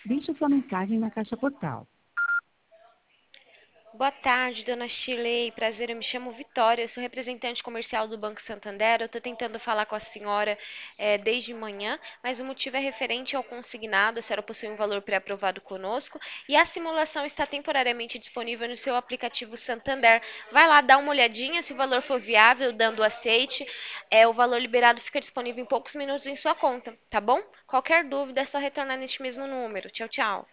Deixe sua mensagem na caixa postal. Boa tarde, dona Shirley. Prazer, eu me chamo Vitória, eu sou representante comercial do Banco Santander. Eu estou tentando falar com a senhora desde manhã, mas o motivo é referente ao consignado. A senhora possui um valor pré-aprovado conosco e a simulação está temporariamente disponível no seu aplicativo Santander. Vai lá, dá uma olhadinha, se o valor for viável, dando aceite, o valor liberado fica disponível em poucos minutos em sua conta, tá bom? Qualquer dúvida é só retornar neste mesmo número. Tchau, tchau.